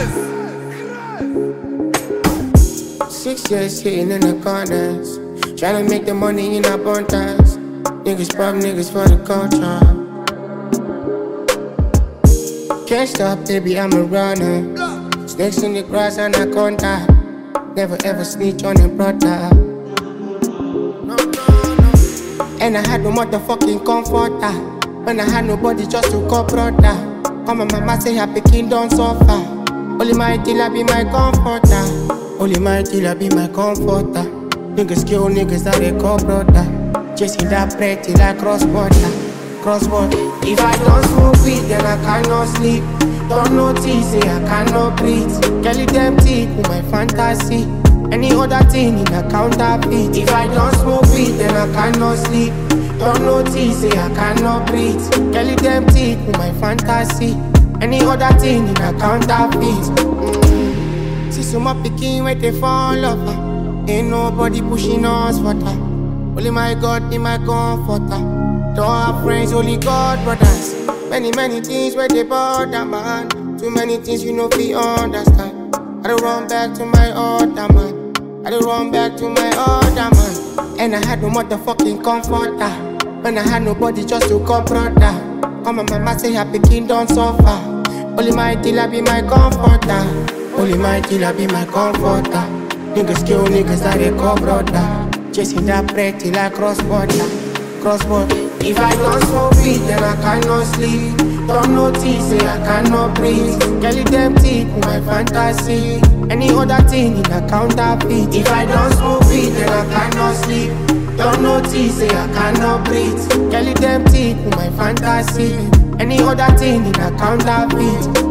6 years sitting in the corners, trying to make the money in abundance. Niggas pop niggas for the culture. Can't stop, baby, I'm a runner. Snakes in the grass, anaconda. Never ever snitch on a brother. And I had no motherfucking comforter. When I had nobody just to call brother. All my mama say her pikin don't suffer. Only my dealer be my comforter. Only my dealer be my comforter. Niggas kill niggas that they call brother. Chasing that bread till I cross border. Cross border. If I don't smoke weed, then I cannot sleep. Don't notice, say I cannot breathe. Kelly them teeth with my fantasy. Any other thing in a counterfeit. If I don't smoke weed, then I cannot sleep. Don't notice, say I cannot breathe. Kelly them teeth with my fantasy. Any other thing in a counterfeit. See some picking where they fall off. Ain't nobody pushing us for that. Only my God be my comforter. Don't have friends, only God brothers. Many things where they bother, man. Too many things you know we understand. I don't run back to my other man. I don't run back to my other man. And I had no motherfucking comforter. When I had nobody just to call brother. All my mama say her pikin don't suffer. Only my dealer be my comforter. Only my dealer be my comforter. Niggas kill niggas that they call brother. Chasing that bread till I cross border. Cross border. If I don't smoke weed, then I cannot sleep. Don't notice, say I cannot breathe. Kelly them teeth with my fantasy. Any other thing in a counterfeit. If I don't smoke weed, then I cannot sleep. Don't notice, say I cannot breathe. Kelly them teeth with my fantasy. Any other thing in a counterfeit.